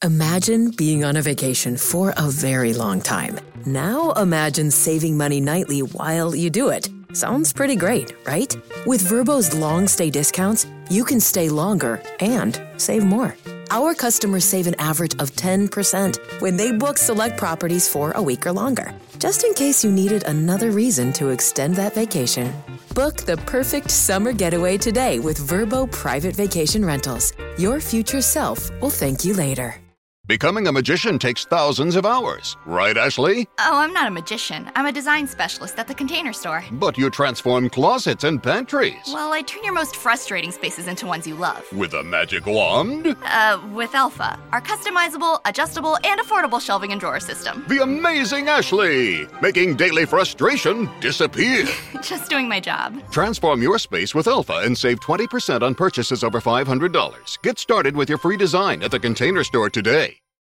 Imagine being on a vacation for a very long time. Now imagine saving money nightly while you do it. Sounds pretty great, right? With Vrbo's long stay discounts, you can stay longer and save more. Our customers save an average of 10% when they book select properties for a week or longer. Just in case you needed another reason to extend that vacation. Book the perfect summer getaway today with Vrbo Private Vacation Rentals. Your future self will thank you later. Becoming a magician takes thousands of hours. Right, Ashley? Oh, I'm not a magician. I'm a design specialist at the Container Store. But you transform closets and pantries. Well, I turn your most frustrating spaces into ones you love. With a magic wand? With Elfa, our customizable, adjustable, and affordable shelving and drawer system. The amazing Ashley! Making daily frustration disappear. Just doing my job. Transform your space with Elfa and save 20% on purchases over $500. Get started with your free design at the Container Store today.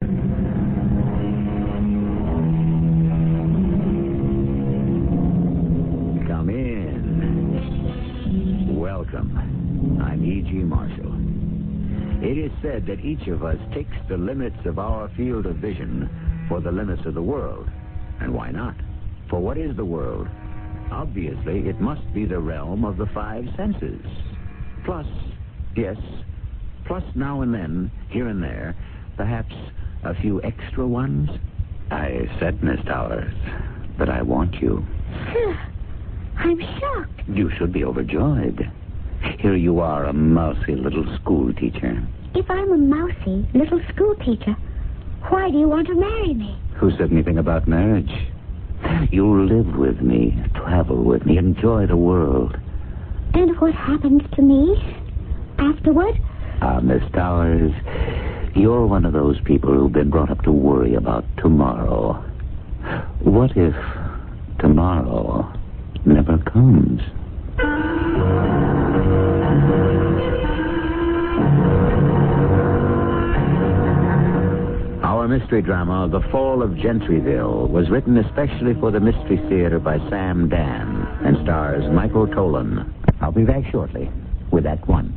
Come in. Welcome. I'm E.G. Marshall. It is said that each of us takes the limits of our field of vision for the limits of the world. And why not? For what is the world? Obviously, it must be the realm of the five senses. Plus, yes, plus now and then, here and there, perhaps a few extra ones. I said, Miss Towers, that I want you. Sir, I'm shocked. You should be overjoyed. Here you are, a mousy little school teacher. If I'm a mousy little school teacher, why do you want to marry me? Who said anything about marriage? You'll live with me, travel with me, enjoy the world. And what happens to me afterward? Miss Towers, you're one of those people who've been brought up to worry about tomorrow. What if tomorrow never comes? Our mystery drama, The Fall of Gentryville, was written especially for the Mystery Theater by Sam Dan and stars Michael Tolan. I'll be back shortly with Act One.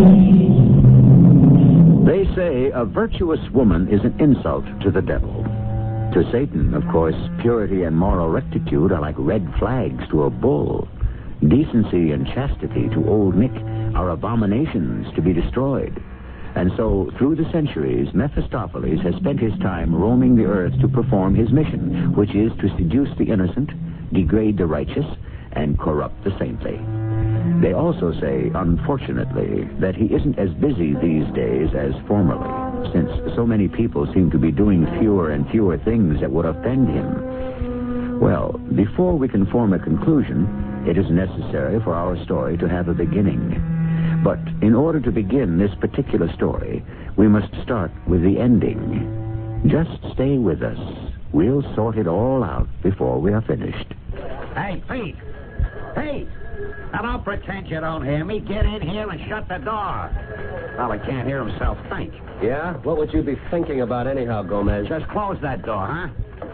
They say a virtuous woman is an insult to the devil. To Satan, of course, purity and moral rectitude are like red flags to a bull. Decency and chastity to Old Nick are abominations to be destroyed. And so, through the centuries, Mephistopheles has spent his time roaming the earth to perform his mission, which is to seduce the innocent, degrade the righteous, and corrupt the saintly. They also say, unfortunately, that he isn't as busy these days as formerly, since so many people seem to be doing fewer and fewer things that would offend him. Well, before we can form a conclusion, it is necessary for our story to have a beginning. But in order to begin this particular story, we must start with the ending. Just stay with us. We'll sort it all out before we are finished. Hey, Pete! Pete! Now, don't pretend you don't hear me. Get in here and shut the door. Well, he can't hear himself think. Yeah? What would you be thinking about anyhow, Gomez? Just close that door, huh?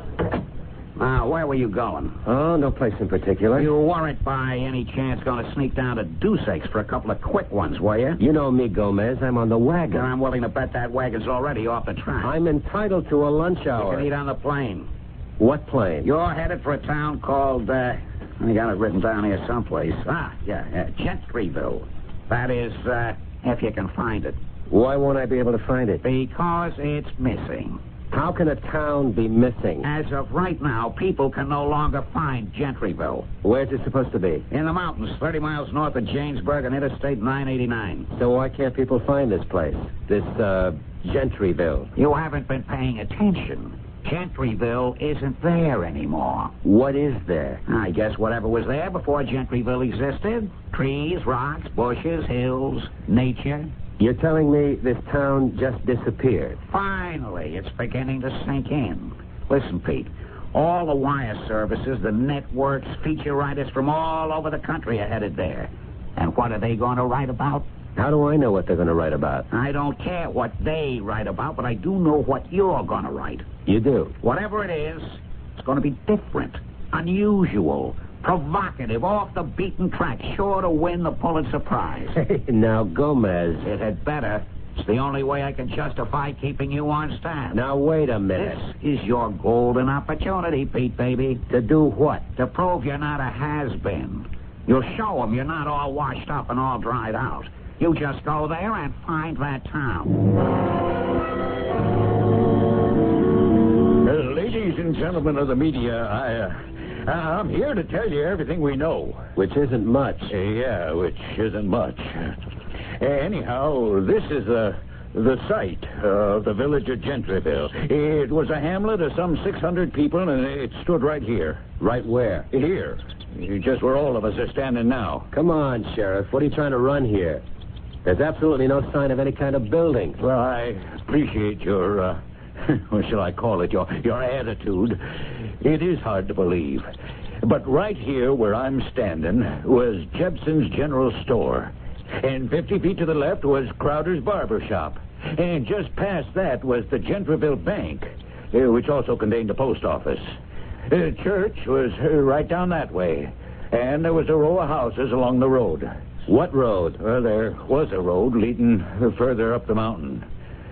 Now, where were you going? Oh, no place in particular. You weren't by any chance going to sneak down to Deuce Aches for a couple of quick ones, were you? You know me, Gomez. I'm on the wagon. And I'm willing to bet that wagon's already off the track. I'm entitled to a lunch hour. You can eat on the plane. What plane? You're headed for a town called, I got it written down here someplace. Gentryville. That is, if you can find it. Why won't I be able to find it? Because it's missing. How can a town be missing? As of right now, people can no longer find Gentryville. Where's it supposed to be? In the mountains, 30 miles north of Jamesburg on Interstate 989. So why can't people find this place? This, Gentryville? You haven't been paying attention. Gentryville isn't there anymore. What is there? I guess whatever was there before Gentryville existed. Trees, rocks, bushes, hills, nature. You're telling me this town just disappeared? Finally, it's beginning to sink in. Listen, Pete, all the wire services, the networks, feature writers from all over the country are headed there. And what are they going to write about? How do I know what they're going to write about? I don't care what they write about, but I do know what you're going to write. You do? Whatever it is, it's going to be different, unusual, provocative, off the beaten track, sure to win the Pulitzer Prize. Hey, now, Gomez. It had better. It's the only way I can justify keeping you on staff. Now, wait a minute. This is your golden opportunity, Pete, baby. To do what? To prove you're not a has-been. You'll show them you're not all washed up and all dried out. You just go there and find that town. Ladies and gentlemen of the media, I'm here to tell you everything we know. Which isn't much. Yeah, which isn't much. Anyhow, this is the site of the village of Gentryville. It was a hamlet of some 600 people, and it stood right here. Right where? Here. Just where all of us are standing now. Come on, Sheriff. What are you trying to run here? There's absolutely no sign of any kind of building. Well, I appreciate your, what shall I call it, your attitude. It is hard to believe. But right here where I'm standing was Jepson's General Store. And 50 feet to the left was Crowder's Barber Shop. And just past that was the Gentryville Bank, which also contained a post office. The church was right down that way. And there was a row of houses along the road. What road? Well, there was a road leading further up the mountain.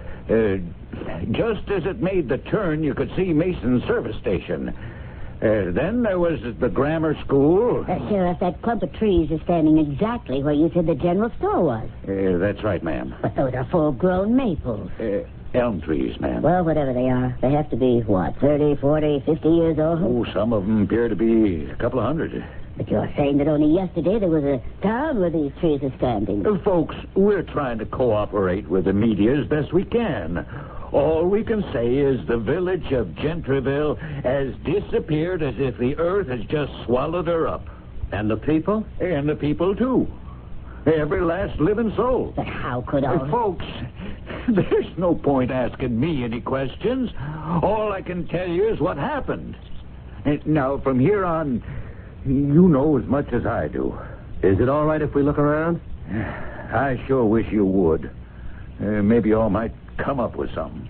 Just as it made the turn, you could see Mason's service station. Then there was the grammar school. Sheriff, that clump of trees is standing exactly where you said the general store was. That's right, ma'am. But those are full-grown maples. Elm trees, ma'am. Well, whatever they are, they have to be, 30, 40, 50 years old? Oh, some of them appear to be a couple of hundred. But you're saying that only yesterday there was a town where these trees are standing. Folks, we're trying to cooperate with the media as best we can. All we can say is the village of Gentryville has disappeared as if the earth has just swallowed her up. And the people? And the people, too. Every last living soul. But how could all... Folks, there's no point asking me any questions. All I can tell you is what happened. Now, from here on, you know as much as I do. Is it all right if we look around? I sure wish you would. Maybe y'all might come up with something.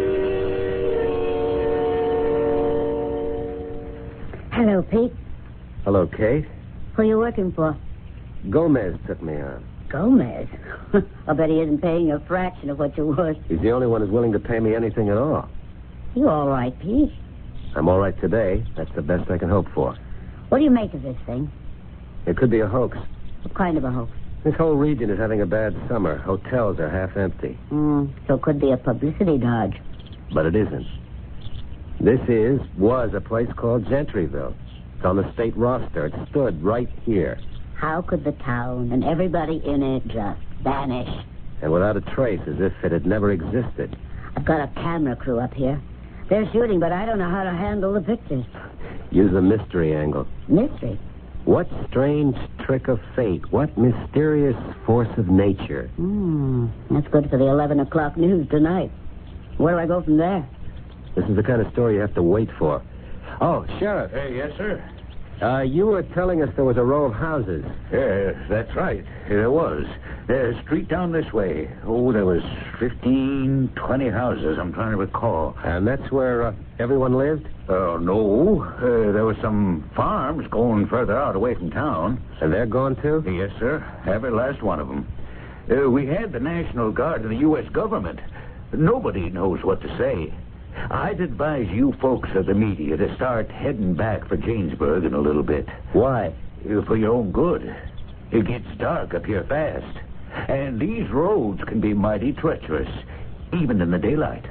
Hello, Pete. Hello, Kate. Who are you working for? Gomez took me on. Gomez? I bet he isn't paying a fraction of what you're worth. He's the only one who's willing to pay me anything at all. You all right, Pete? I'm all right today. That's the best I can hope for. What do you make of this thing? It could be a hoax. What kind of a hoax? This whole region is having a bad summer. Hotels are half empty. So it could be a publicity dodge. But it isn't. This was a place called Gentryville. It's on the state roster. It stood right here. How could the town and everybody in it just vanish? And without a trace, as if it had never existed. I've got a camera crew up here. They're shooting, but I don't know how to handle the pictures. Use the mystery angle. Mystery? What strange trick of fate? What mysterious force of nature? That's good for the 11 o'clock news tonight. Where do I go from there? This is the kind of story you have to wait for. Oh, Sheriff. Yes, sir? You were telling us there was a row of houses. That's right. There was. Street down this way. Oh, there was 15, 20 houses, I'm trying to recall. And that's where everyone lived? No. There were some farms going further out away from town. And they're gone, too? Yes, sir. Every last one of them. We had the National Guard and the U.S. government. Nobody knows what to say. I'd advise you folks of the media to start heading back for Janesburg in a little bit. Why? For your own good. It gets dark up here fast. And these roads can be mighty treacherous, even in the daylight.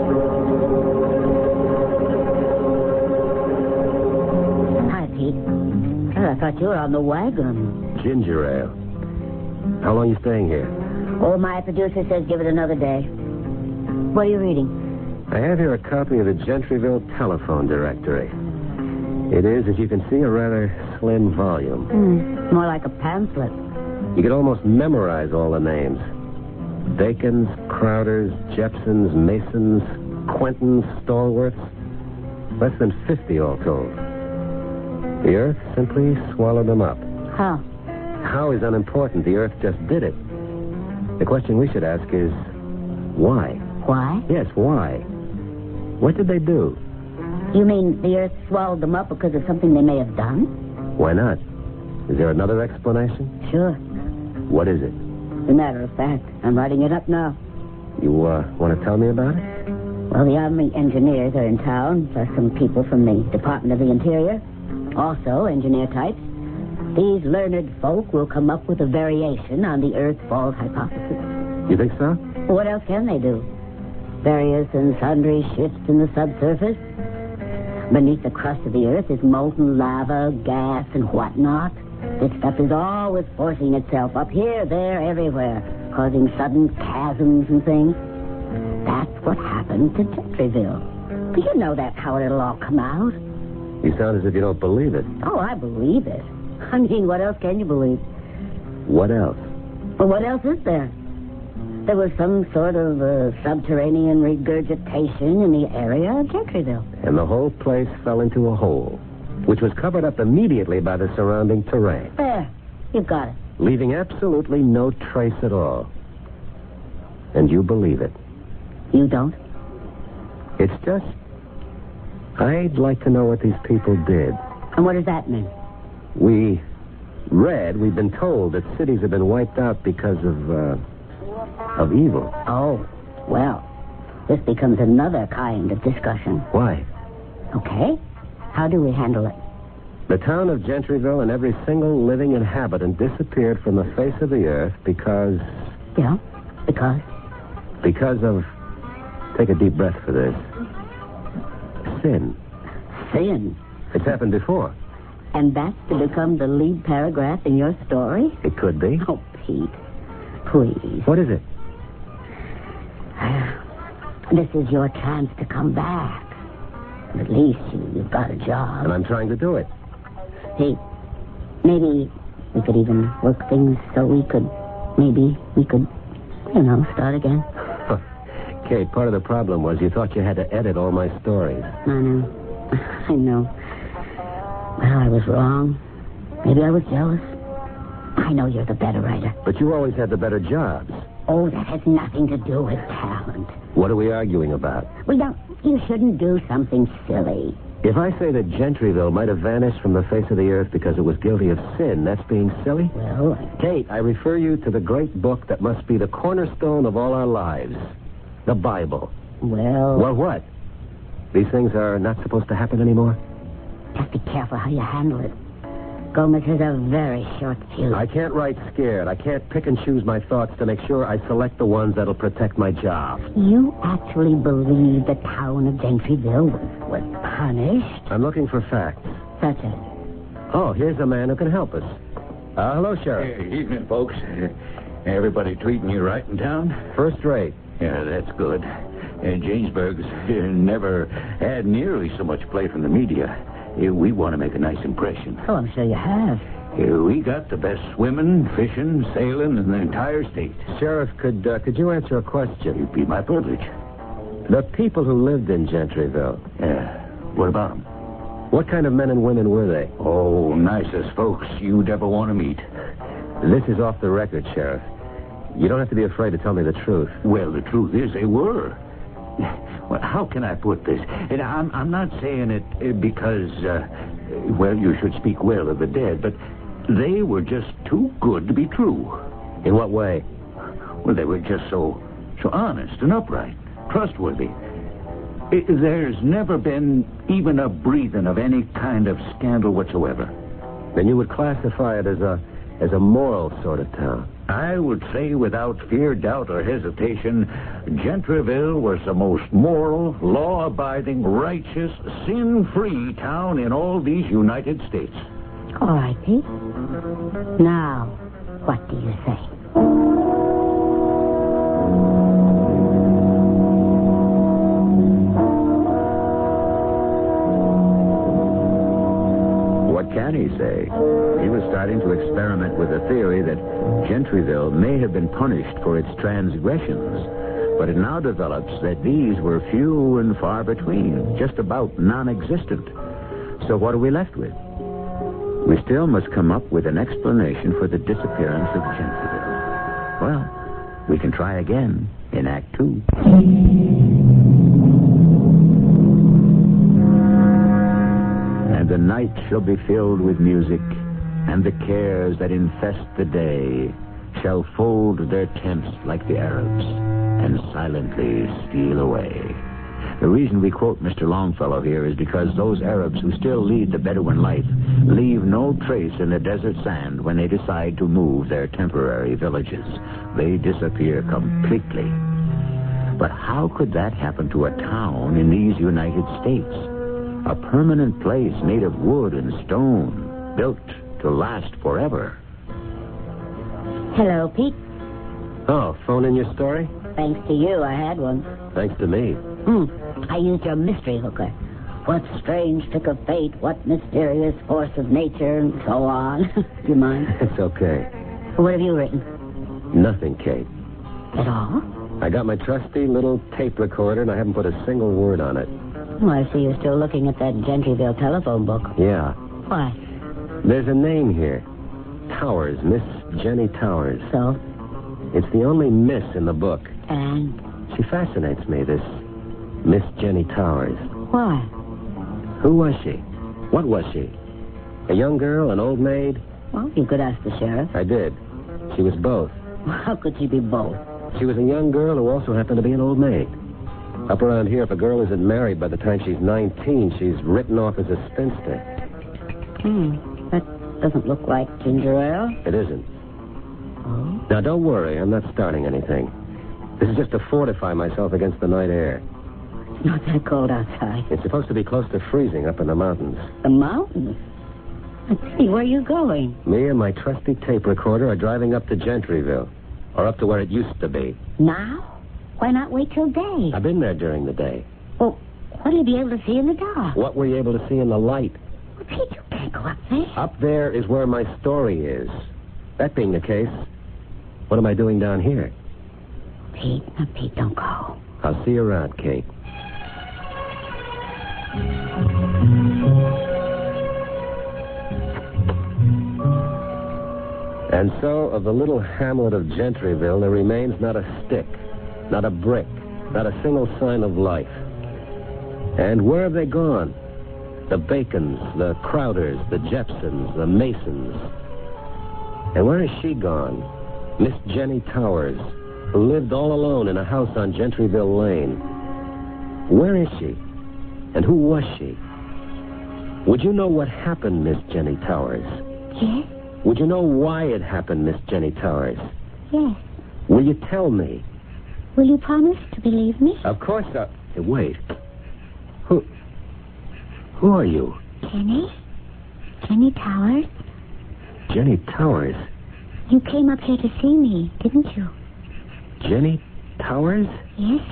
Hi, Pete. I thought you were on the wagon. Ginger ale. How long are you staying here? Oh, my producer says give it another day. What are you reading? I have here a copy of the Gentryville telephone directory. It is, as you can see, a rather slim volume. More like a pamphlet. You could almost memorize all the names. Bacons, Crowders, Jepsons, Masons, Quentons, Stallworths. Less than 50 all told. The earth simply swallowed them up. How? How is unimportant. The earth just did it. The question we should ask is, why? Why? Yes, why? What did they do? You mean the earth swallowed them up because of something they may have done? Why not? Is there another explanation? Sure. What is it? As a matter of fact, I'm writing it up now. You want to tell me about it? Well, the Army engineers are in town, plus some people from the Department of the Interior. Also, engineer types. These learned folk will come up with a variation on the Earth fall hypothesis. You think so? What else can they do? Various and sundry shifts in the subsurface. Beneath the crust of the Earth is molten lava, gas, and whatnot. This stuff is always forcing itself up here, there, everywhere, causing sudden chasms and things. That's what happened to Gentryville. But you know that's how it'll all come out. You sound as if you don't believe it. Oh, I believe it. I mean, what else can you believe? What else? Well, what else is there? There was some sort of subterranean regurgitation in the area of Gentryville. And the whole place fell into a hole, which was covered up immediately by the surrounding terrain. There. You've got it. Leaving absolutely no trace at all. And you believe it. You don't? It's just... I'd like to know what these people did. And what does that mean? We've been told that cities have been wiped out because of evil. Oh, well, this becomes another kind of discussion. Why? Okay. How do we handle it? The town of Gentryville and every single living inhabitant disappeared from the face of the earth because... Yeah, because? Because of... Take a deep breath for this. Sin. Sin? It's happened before. And that's to become the lead paragraph in your story? It could be. Oh, Pete, please. What is it? This is your chance to come back. At least you've got a job. And I'm trying to do it. Hey, maybe we could even work things so we could, start again. Kate, part of the problem was you thought you had to edit all my stories. I know. Well, I was wrong. Maybe I was jealous. I know you're the better writer. But you always had the better jobs. Oh, that has nothing to do with talent. What are we arguing about? Well, you shouldn't do something silly. If I say that Gentryville might have vanished from the face of the earth because it was guilty of sin, that's being silly? Well, Kate, I refer you to the great book that must be the cornerstone of all our lives. The Bible. Well, what? These things are not supposed to happen anymore? Just be careful how you handle it. Gomez has a very short fuse. I can't write scared. I can't pick and choose my thoughts to make sure I select the ones that'll protect my job. You actually believe the town of Gentryville was punished? I'm looking for facts. Such as? Oh, here's a man who can help us. Hello, Sheriff. Hey, evening, folks. Everybody treating you right in town? First rate. Yeah, that's good. Jamesburg's never had nearly so much play from the media. We want to make a nice impression. Oh, I'm sure you have. We got the best swimming, fishing, sailing in the entire state. Sheriff, could you answer a question? It'd be my privilege. The people who lived in Gentryville. Yeah. What about them? What kind of men and women were they? Oh, nicest folks you'd ever want to meet. This is off the record, Sheriff. You don't have to be afraid to tell me the truth. Well, the truth is they were. Well, how can I put this? And I'm not saying it because, you should speak well of the dead, but they were just too good to be true. In what way? Well, they were just so honest and upright, trustworthy. There's never been even a breathing of any kind of scandal whatsoever. Then you would classify it as a moral sort of town. I would say without fear, doubt, or hesitation, Gentryville was the most moral, law-abiding, righteous, sin-free town in all these United States. All right, Pete. Now, what do you say? What can he say? He was starting to experiment with the theory that Gentryville may have been punished for its transgressions, but it now develops that these were few and far between, just about non-existent. So what are we left with? We still must come up with an explanation for the disappearance of Gentryville. Well, we can try again in Act 2. And the night shall be filled with music, and the cares that infest the day shall fold their tents like the Arabs, and silently steal away. The reason we quote Mr. Longfellow here is because those Arabs who still lead the Bedouin life leave no trace in the desert sand when they decide to move their temporary villages. They disappear completely. But how could that happen to a town in these United States? A permanent place made of wood and stone, built to last forever. Hello, Pete. Oh, phone in your story? Thanks to you, I had one. Thanks to me. I used your mystery hooker. What strange trick of fate, what mysterious force of nature, and so on. Do you mind? It's okay. What have you written? Nothing, Kate. At all? I got my trusty little tape recorder, and I haven't put a single word on it. Oh, I see you're still looking at that Gentryville telephone book. Yeah. Why? There's a name here. Towers, Miss Jenny Towers. So? It's the only miss in the book. And? She fascinates me, this Miss Jenny Towers. Why? Who was she? What was she? A young girl, an old maid? Well, you could ask the sheriff. I did. She was both. How could she be both? She was a young girl who also happened to be an old maid. Up around here, if a girl isn't married by the time she's 19, she's written off as a spinster. That doesn't look like ginger ale. It isn't. Oh? Now, don't worry. I'm not starting anything. This is just to fortify myself against the night air. It's not that cold outside. It's supposed to be close to freezing up in the mountains. The mountains? Let's see, where are you going? Me and my trusty tape recorder are driving up to Gentryville. Or up to where it used to be. Now? Why not wait till day? I've been there during the day. Well, what'll you be able to see in the dark? What were you able to see in the light? Well, Pete, you can't go up there. Up there is where my story is. That being the case, what am I doing down here? Pete, don't go. I'll see you around, Kate. And so, of the little hamlet of Gentryville, there remains not a stick, not a brick, not a single sign of life. And where have they gone? The Bacons, the Crowders, the Jepsons, the Masons. And where has she gone? Miss Jenny Towers, who lived all alone in a house on Gentryville Lane. Where is she? And who was she? Would you know what happened, Miss Jenny Towers? Yes? Would you know why it happened, Miss Jenny Towers? Yes. Will you tell me? Will you promise to believe me? Of course I... Hey, wait. Who are you? Jenny? Jenny Towers? Jenny Towers? You came up here to see me, didn't you? Jenny Towers? Yes.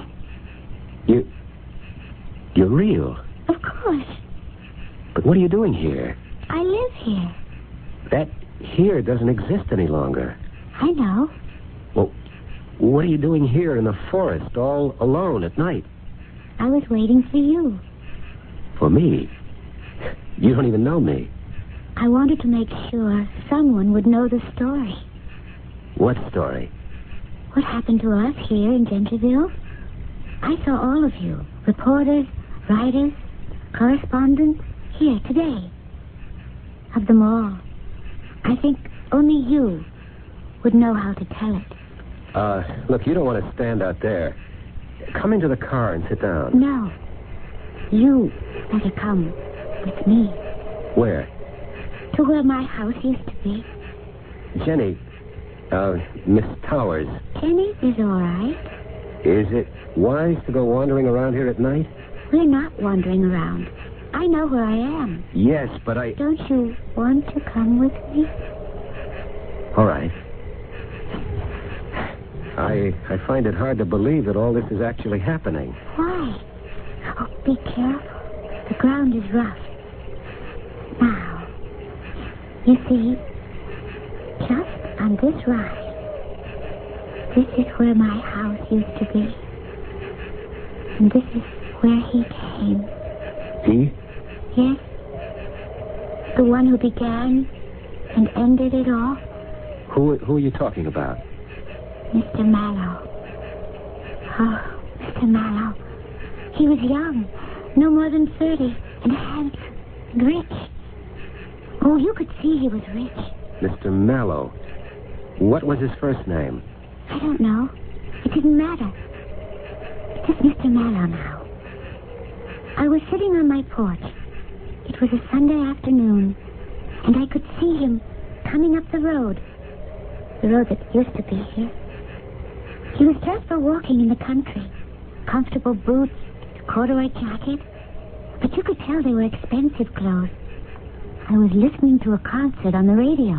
You're real. Of course. But what are you doing here? I live here. That here doesn't exist any longer. I know. Well, what are you doing here in the forest all alone at night? I was waiting for you. For me? You don't even know me. I wanted to make sure someone would know the story. What story? What happened to us here in Gentryville? I saw all of you. Reporters, writers, correspondents, here today. Of them all. I think only you would know how to tell it. Look, you don't want to stand out there. Come into the car and sit down. No. You better come with me. Where? To where my house used to be. Jenny, Miss Towers. Jenny is all right. Is it wise to go wandering around here at night? We're not wandering around. I know where I am. Yes, but Don't you want to come with me? All right. I find it hard to believe that all this is actually happening. Why? Oh, be careful. The ground is rough. Now, you see, just on this rise, this is where my house used to be. And this is where he came. He? Yes. The one who began and ended it all. Who are you talking about? Mr. Mallow. Oh, Mr. Mallow. He was young, no more than 30, and handsome and rich. Oh, you could see he was rich. Mr. Mallow. What was his first name? I don't know. It didn't matter. This is Mr. Mallow now. I was sitting on my porch. It was a Sunday afternoon, and I could see him coming up the road that used to be here. He was dressed for walking in the country. Comfortable boots, corduroy jacket. But you could tell they were expensive clothes. I was listening to a concert on the radio.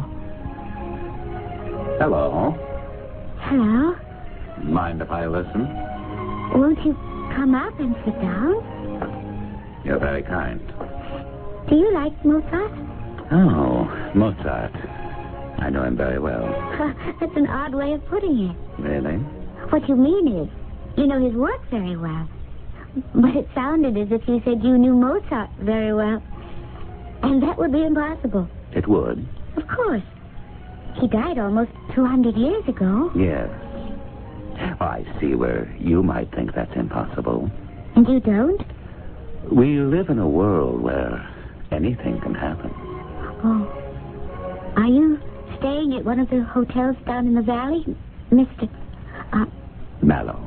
Hello. Hello? Mind if I listen? Won't you come up and sit down? You're very kind. Do you like Mozart? Oh, Mozart. I know him very well. That's an odd way of putting it. Really? What you mean is, you know his work very well. But it sounded as if you said you knew Mozart very well. And that would be impossible. It would? Of course. He died almost 200 years ago. Yes. I see where you might think that's impossible. And you don't? We live in a world where anything can happen. Oh. Are you staying at one of the hotels down in the valley, Mr. Mallow.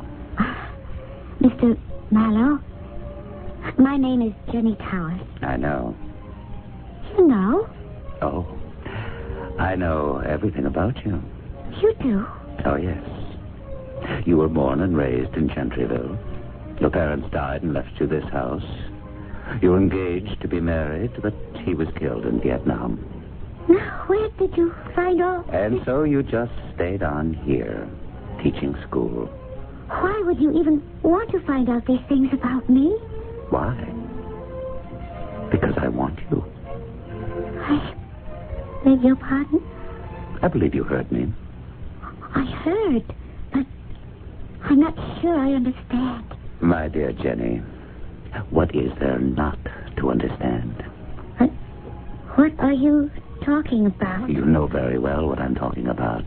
Mr. Mallow? My name is Jenny Towers. I know. You know? Oh. I know everything about you. You do? Oh, yes. You were born and raised in Gentryville. Your parents died and left you this house. You were engaged to be married, but he was killed in Vietnam. Now, where did you find all... And so you just stayed on here, teaching school. Why would you even want to find out these things about me? Why? Because I want you. I beg your pardon? I believe you heard me. I heard, but I'm not sure I understand. My dear Jenny, what is there not to understand? What are you talking about? You know very well what I'm talking about.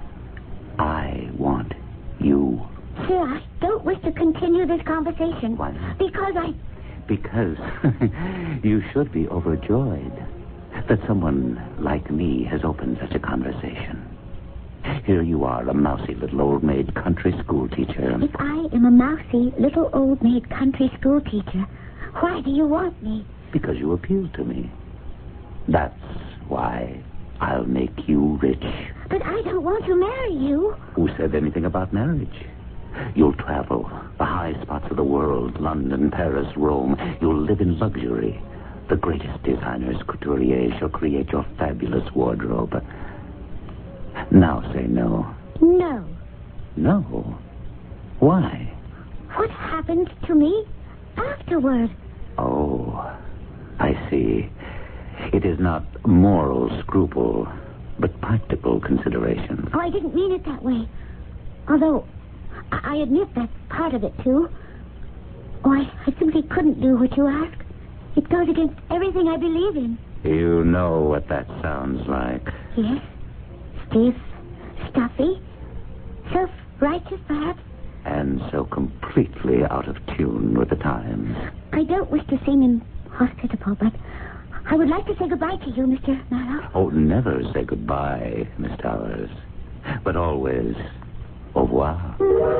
I want you. Sir, I don't wish to continue this conversation. Why not? Because you should be overjoyed that someone like me has opened such a conversation. Here you are, a mousy little old-maid country school teacher. If I am a mousy little old-maid country school teacher, why do you want me? Because you appeal to me. That's why I'll make you rich. But I don't want to marry you. Who said anything about marriage? You'll travel the high spots of the world, London, Paris, Rome. You'll live in luxury. The greatest designers, couturiers, shall create your fabulous wardrobe. Now say no. No. No? Why? What happens to me afterward? Oh, I see. It is not moral scruple, but practical consideration. Oh, I didn't mean it that way. Although, I admit that's part of it, too. Oh, I simply couldn't do what you ask. It goes against everything I believe in. You know what that sounds like. Yes. Stiff, stuffy, self-righteous, perhaps. And so completely out of tune with the times. I don't wish to seem inhospitable, but I would like to say goodbye to you, Mr. Mallow. Oh, never say goodbye, Miss Towers. But always, au revoir.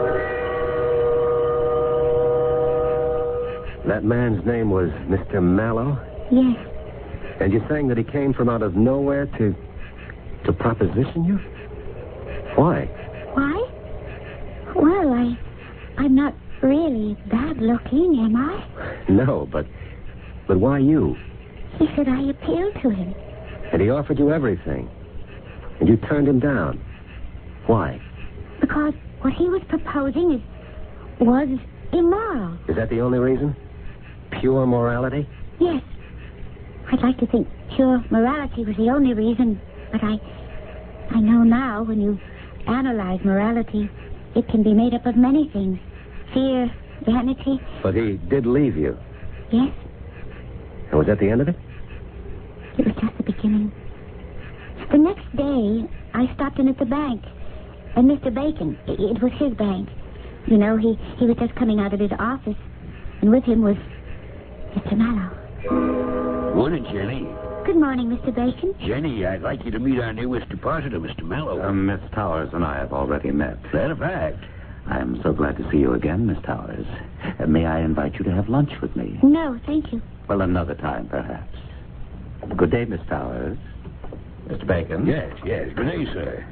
That man's name was Mr. Mallow? Yes. And you're saying that he came from out of nowhere to proposition you? Why? Why? Well, I'm not really bad looking, am I? No, but why you? He said I appealed to him. And he offered you everything. And you turned him down. Why? Because what he was proposing was immoral. Is that the only reason? Pure morality? Yes. I'd like to think pure morality was the only reason, but I know now when you analyze morality, it can be made up of many things. Fear, vanity. But he did leave you. Yes. And was that the end of it? It was just the beginning. The next day, I stopped in at the bank. And Mr. Bacon, it was his bank. You know, he was just coming out of his office. And with him was Mr. Mallow. Morning, Jenny. Good morning, Mr. Bacon. Jenny, I'd like you to meet our newest depositor, Mr. Mallow. Miss Towers and I have already met. Matter of fact, I'm so glad to see you again, Miss Towers. May I invite you to have lunch with me? No, thank you. Well, another time, perhaps. Good day, Miss Towers. Mr. Bacon? Yes. Good day, sir.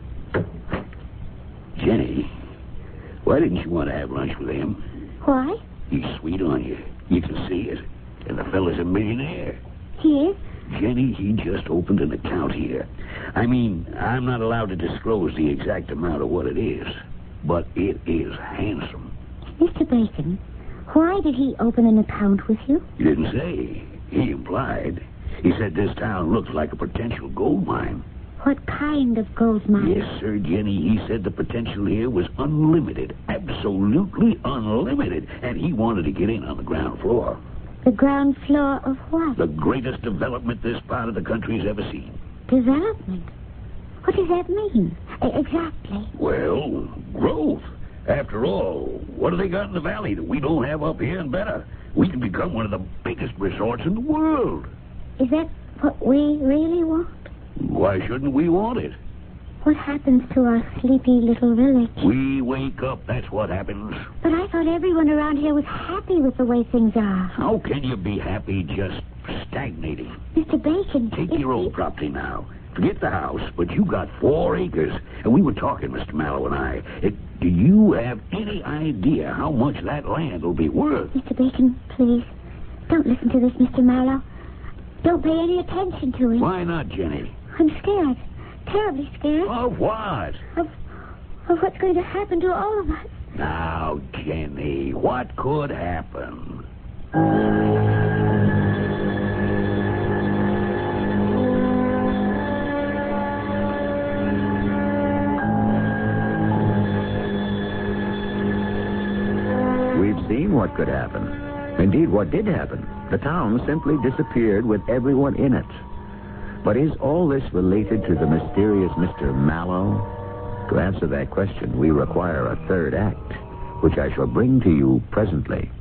Jenny, why didn't you want to have lunch with him? Why? He's sweet on you. You can see it. And the fella's a millionaire. He is? Jenny, he just opened an account here. I mean, I'm not allowed to disclose the exact amount of what it is, but it is handsome. Mr. Bacon, why did he open an account with you? He didn't say. He implied. He said this town looks like a potential gold mine. What kind of gold mine? Yes, sir, Jenny. He said the potential here was unlimited. Absolutely unlimited. And he wanted to get in on the ground floor. The ground floor of what? The greatest development this part of the country's ever seen. Development? What does that mean? Exactly. Well, growth. After all, what do they got in the valley that we don't have up here and better? We can become one of the biggest resorts in the world. Is that what we really want? Why shouldn't we want it? What happens to our sleepy little village? We wake up, that's what happens. But I thought everyone around here was happy with the way things are. How can you be happy just stagnating? Mr. Bacon... Take your own property now. Forget the house, but you got 4 acres. And we were talking, Mr. Mallow and I. Do you have any idea how much that land will be worth? Mr. Bacon, please, don't listen to this, Mr. Mallow. Don't pay any attention to it. Why not, Jenny? I'm scared. Terribly scared. Of what? Of what's going to happen to all of us. Now, Jenny, what could happen? We've seen what could happen. Indeed, what did happen. The town simply disappeared with everyone in it. But is all this related to the mysterious Mr. Mallow? To answer that question, we require a third act, which I shall bring to you presently.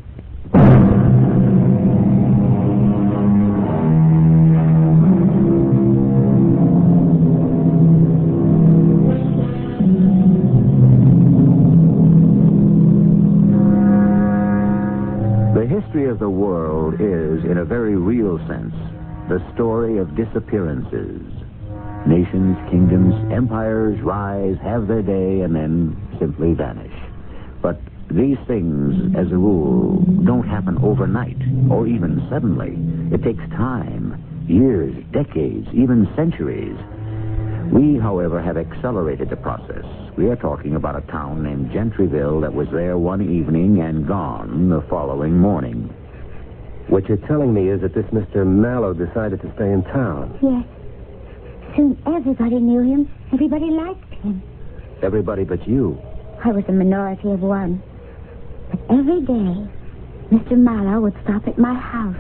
The history of the world is, in a very real sense, the story of disappearances. Nations, kingdoms, empires rise, have their day, and then simply vanish. But these things, as a rule, don't happen overnight or even suddenly. It takes time, years, decades, even centuries. We, however, have accelerated the process. We are talking about a town named Gentryville that was there one evening and gone the following morning. What you're telling me is that this Mr. Mallow decided to stay in town. Yes. Soon everybody knew him. Everybody liked him. Everybody but you. I was a minority of one. But every day, Mr. Mallow would stop at my house.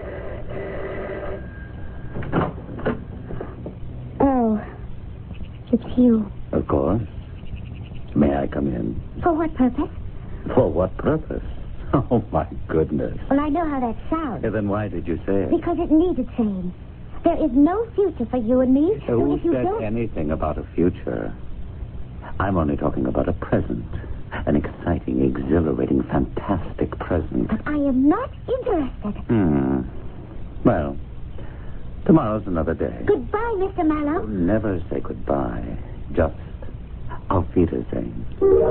Oh, it's you. Of course. May I come in? For what purpose? For what purpose? Oh, my goodness. Well, I know how that sounds. Then why did you say it? Because it needed saying. There is no future for you and me. Who if you said don't... anything about a future? I'm only talking about a present. An exciting, exhilarating, fantastic present. But I am not interested. Well, tomorrow's another day. Goodbye, Mr. Mallow. Never say goodbye. Just auf Wiedersehen.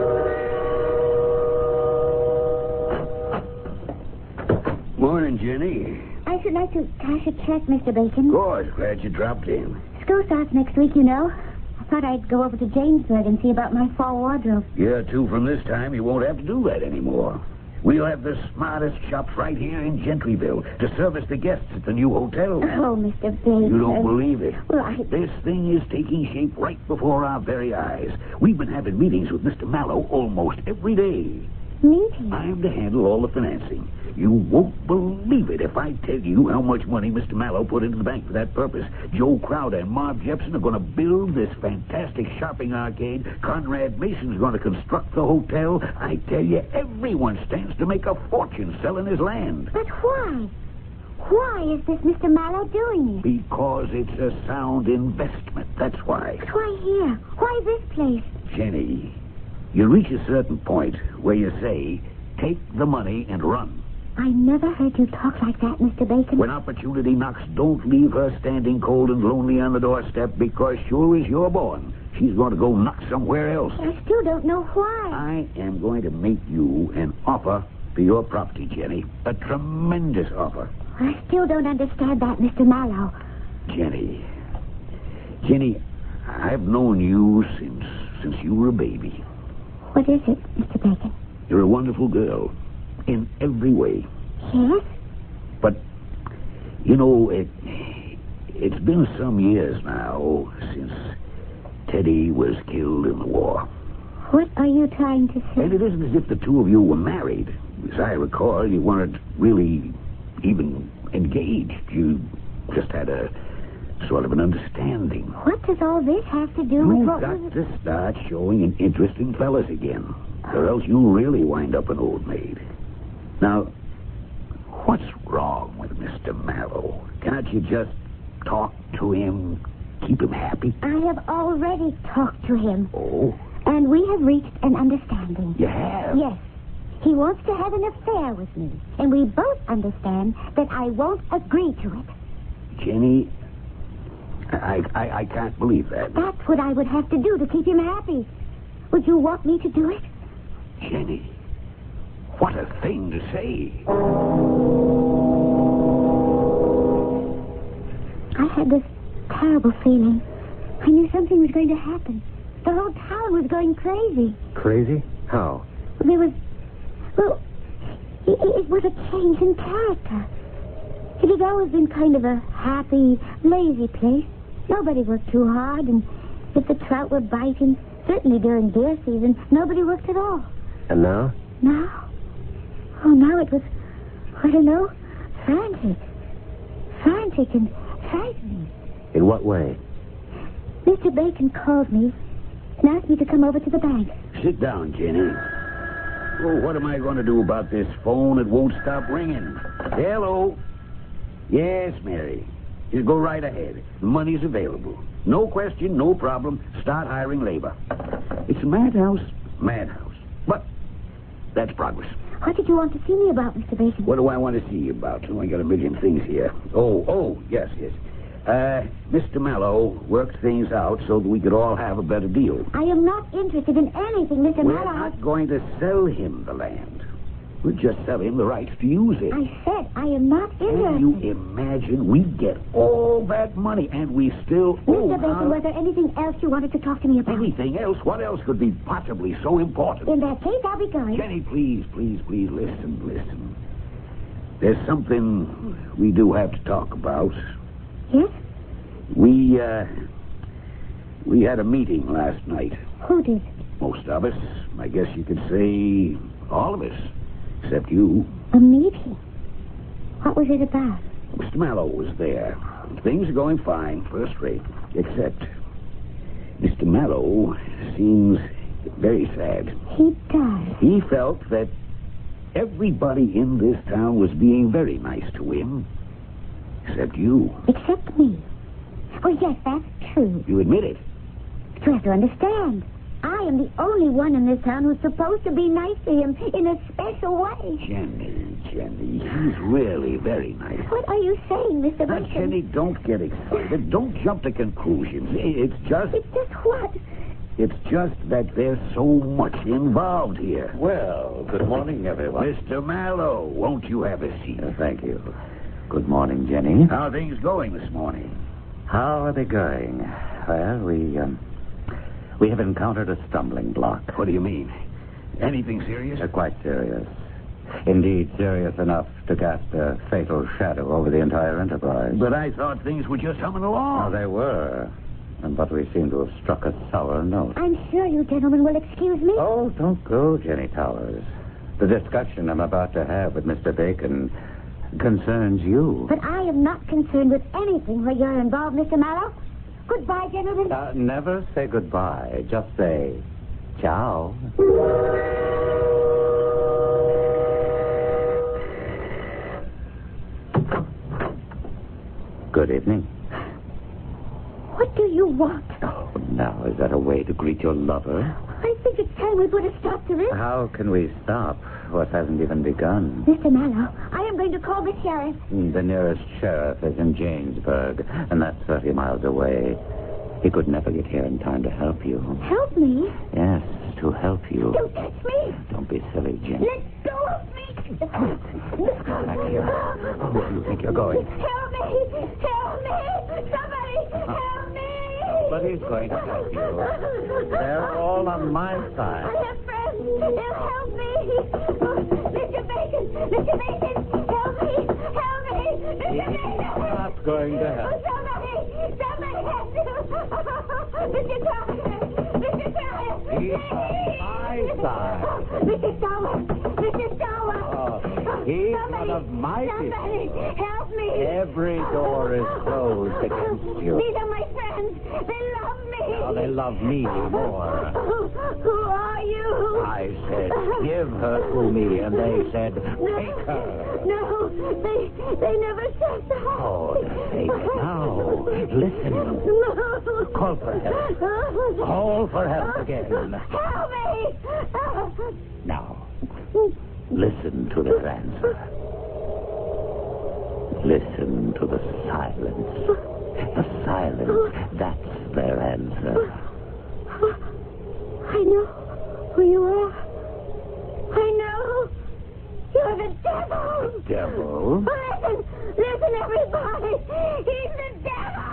Morning, Jenny. I should like to cash a check, Mr. Bacon. Of course, glad you dropped in. School starts next week, you know. I thought I'd go over to Jamesburg and see about my fall wardrobe. Year 2 from this time, you won't have to do that anymore. We'll have the smartest shops right here in Gentryville to service the guests at the new hotel. Oh, Mr. Bacon. You don't believe it. Well, This thing is taking shape right before our very eyes. We've been having meetings with Mr. Mallow almost every day. Meeting? I'm to handle all the financing. You won't believe it if I tell you how much money Mr. Mallow put into the bank for that purpose. Joe Crowder and Marv Jepson are going to build this fantastic shopping arcade. Conrad Mason's going to construct the hotel. I tell you, everyone stands to make a fortune selling his land. But why? Why is this Mr. Mallow doing it? Because it's a sound investment, that's why. But why here? Why this place? Jenny, You reach a certain point where you say, take the money and run. I never heard you talk like that, Mr. Bacon. When opportunity knocks, don't leave her standing cold and lonely on the doorstep, because sure as you're born, she's going to go knock somewhere else. I still don't know why. I am going to make you an offer for your property, Jenny. A tremendous offer. I still don't understand that, Mr. Mallow. Jenny, I've known you since you were a baby. What is it, Mr. Bacon? You're a wonderful girl. In every way. Yes? But, you know, it's been some years now since Teddy was killed in the war. What are you trying to say? And it isn't as if the two of you were married. As I recall, you weren't really even engaged. You just had a sort of an understanding. What does all this have to do with You've what got was... to start showing an interest in fellas again, or else you'll really wind up an old maid. Now, what's wrong with Mr. Mallow? Can't you just talk to him, keep him happy? I have already talked to him. Oh? And we have reached an understanding. You have? Yes. He wants to have an affair with me. And we both understand that I won't agree to it. Jenny, I can't believe that. That's what I would have to do to keep him happy. Would you want me to do it? Jenny, what a thing to say. I had this terrible feeling. I knew something was going to happen. The whole town was going crazy. Crazy? How? There was... Well, it was a change in character. It had always been kind of a happy, lazy place. Nobody worked too hard, and if the trout were biting, certainly during deer season, nobody worked at all. And now? Now? Oh, now it was, I don't know, frantic. Frantic and frightening. In what way? Mr. Bacon called me and asked me to come over to the bank. Sit down, Jenny. Oh, what am I going to do about this phone? It won't stop ringing. Hello? Yes, Mary. You go right ahead. The money's available. No question, no problem. Start hiring labor. It's a madhouse. Madhouse. But that's progress. What did you want to see me about, Mr. Bacon? What do I want to see you about? Oh, I got a million things here. Oh, yes. Mr. Mallow worked things out so that we could all have a better deal. I am not interested in anything, Mr. We're Mallow. not going to sell him the land. We'll just sell him the rights to use it. I said I am not interested. Can you imagine? We get all that money, and we still... Mr. Bacon, was there anything else you wanted to talk to me about? Anything else? What else could be possibly so important? In that case, I'll be going. Jenny, please, listen. There's something we do have to talk about. Yes? We had a meeting last night. Who did? Most of us. I guess you could say all of us. Except you. A meeting? What was it about? Mr. Mallow was there. Things are going fine, first rate. Except Mr. Mallow seems very sad. He does. He felt that everybody in this town was being very nice to him. Except you. Except me. Oh, yes, that's true. You admit it. You have to understand. I am the only one in this town who's supposed to be nice to him in a special way. Jenny, he's really very nice. What are you saying, Mr. Now, Bacon? Jenny, don't get excited. Don't jump to conclusions. It's just what? It's just that there's so much involved here. Well, good morning, everyone. Mr. Mallow, won't you have a seat? Thank you. Good morning, Jenny. How are things going this morning? How are they going? Well, we have encountered a stumbling block. What do you mean? Anything serious? Quite serious. Indeed, serious enough to cast a fatal shadow over the entire enterprise. But I thought things were just humming along. They were. But we seem to have struck a sour note. I'm sure you gentlemen will excuse me. Oh, don't go, Jenny Towers. The discussion I'm about to have with Mr. Bacon concerns you. But I am not concerned with anything where you're involved, Mr. Mallow. Goodbye, gentlemen. Never say goodbye. Just say ciao. Good evening. What do you want? Oh, now, is that a way to greet your lover? I think it's time we put a stop to this. How can we stop what hasn't even begun? Mr. Mallow, I am going to call the sheriff. The nearest sheriff is in Jamesburg, and that's 30 miles away. He could never get here in time to help you. Help me? Yes, to help you. Don't touch me. Don't be silly, Jim. Let go of me. Back here. Where do you think you're going? Help me. Help me. Somebody help me. Nobody's going to help you. They're all on my side. I have friends. They'll help me. Mr. Bacon. Mr. Bacon. Help me. Help me. Mr. Bacon. Not going to help. Somebody has to. Mr. Thomas. Mr. Thomas. He's on my side. Mr. Thomas. Mr. Thomas. He's one of my people. Somebody help me. Every door is closed against you. These are my friends. They love me. Now they love me more. Who are you? I said, give her to me, and they said, take her. No, they never said that. Oh, say now. Listen. No. Call for help. Call for help again. Help me. Now, listen to their answer. Listen to the silence. The silence, that's their answer. I know who you are. I know. You're the devil. The devil? Listen, everybody. He's the devil.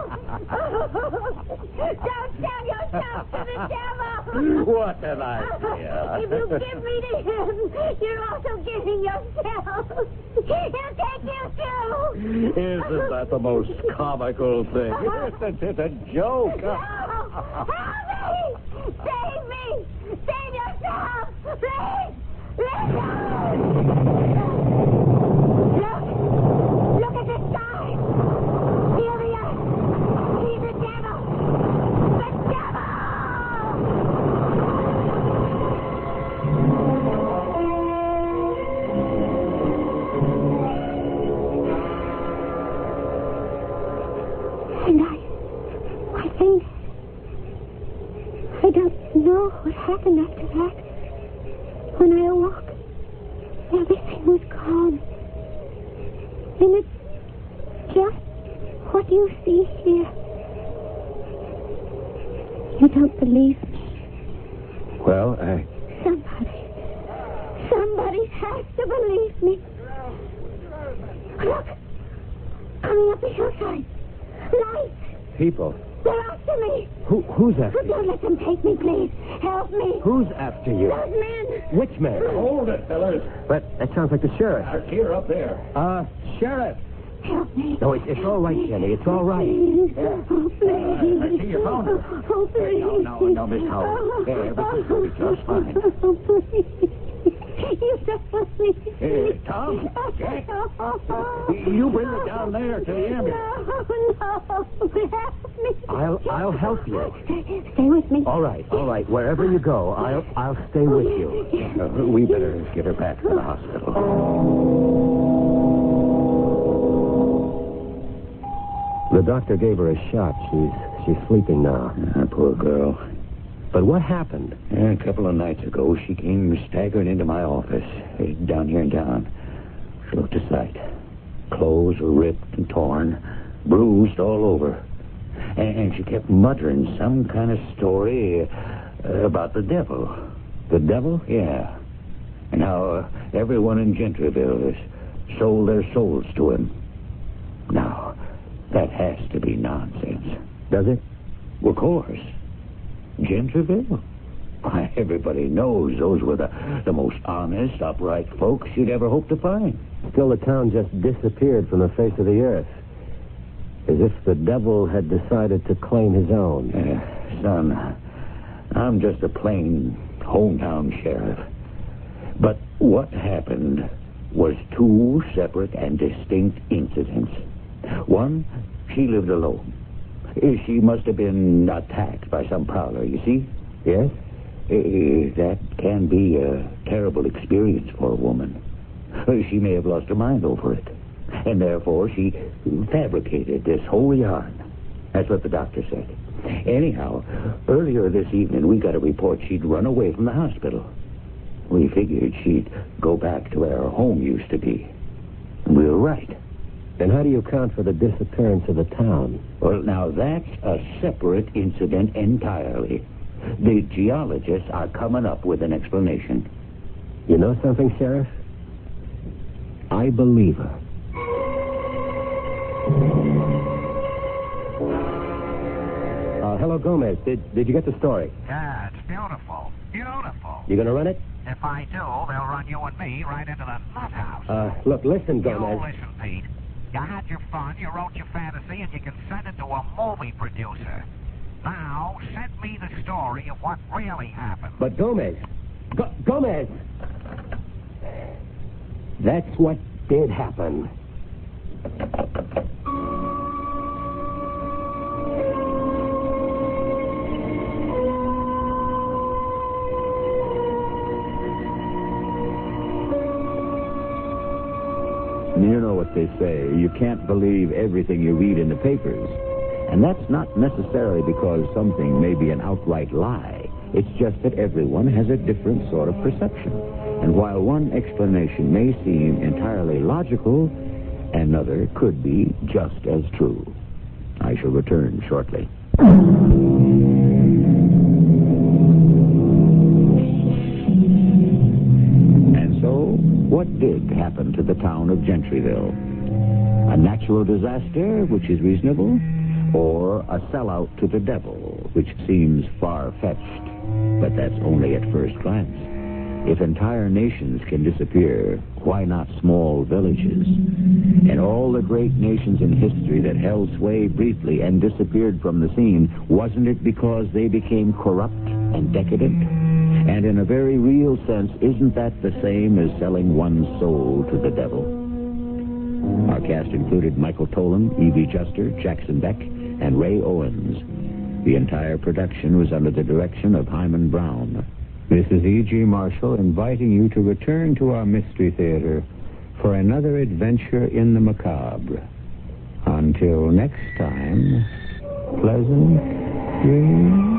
Don't sell yourself to the devil. What an idea. If you give me to him, you're also giving yourself. He'll take you too. Isn't that the most comical thing? Isn't it a joke? No. Help me. Save me. Save yourself. Please. Look at the sky. Feel the earth. See the devil. The devil. And I think I don't know what happened after that. When I awoke, everything was calm. And it's just what you see here. You don't believe me. Well, Somebody has to believe me. Look, coming up the hillside. Lights. People. They're after me. Who's after you? Don't let them take me, please. Help me. Who's after you? Those men. Which man? Hold it, fellas. But that sounds like the sheriff. Here up there. Sheriff. Help me. No, it's all right, Jenny. It's all right. Please. Oh, please. I see you found her. Oh, please. No, Miss Howell. Everything's going to be just fine. Oh, please. You don't me. Hey, Tom, Jack, you bring her down there to the ambulance. No, help me. I'll help you. Stay with me. All right. Wherever you go, I'll stay with you. We better get her back to the hospital. The doctor gave her a shot. She's sleeping now. Poor girl. But what happened? A couple of nights ago, she came staggering into my office, down here in town. She looked a sight. Clothes were ripped and torn, bruised all over. And she kept muttering some kind of story about the devil. The devil? Yeah. And how everyone in Gentryville has sold their souls to him. Now, that has to be nonsense. Does it? Of course. Gentryville? Why, everybody knows those were the most honest, upright folks you'd ever hope to find. Still, the town just disappeared from the face of the earth. As if the devil had decided to claim his own. Son, I'm just a plain hometown sheriff. But what happened was two separate and distinct incidents. One, she lived alone. She must have been attacked by some prowler, you see? Yes? That can be a terrible experience for a woman. She may have lost her mind over it. And therefore she fabricated this whole yarn. That's what the doctor said. Anyhow, earlier this evening, we got a report she'd run away from the hospital. We figured she'd go back to where her home used to be. And we were right. Then how do you account for the disappearance of the town? Well, now, that's a separate incident entirely. The geologists are coming up with an explanation. You know something, Sheriff? I believe her. Hello, Gomez. Did you get the story? Yeah, it's beautiful. Beautiful. You gonna run it? If I do, they'll run you and me right into the nut house. Look, listen, Gomez. You listen, Pete. You had your fun, you wrote your fantasy, and you can send it to a movie producer. Now, send me the story of what really happened. But Gomez. Gomez! That's what did happen. You know what they say. You can't believe everything you read in the papers. And that's not necessarily because something may be an outright lie. It's just that everyone has a different sort of perception. And while one explanation may seem entirely logical, another could be just as true. I shall return shortly. And so, what did happen to the town of Gentryville? A natural disaster, which is reasonable, or a sellout to the devil, which seems far-fetched, but that's only at first glance. If entire nations can disappear, why not small villages? And all the great nations in history that held sway briefly and disappeared from the scene, wasn't it because they became corrupt and decadent? And in a very real sense, isn't that the same as selling one's soul to the devil? Our cast included Michael Tolan, Evie Juster, Jackson Beck, and Ray Owens. The entire production was under the direction of Hyman Brown. This is E.G. Marshall inviting you to return to our Mystery Theater for another adventure in the macabre. Until next time, pleasant dreams.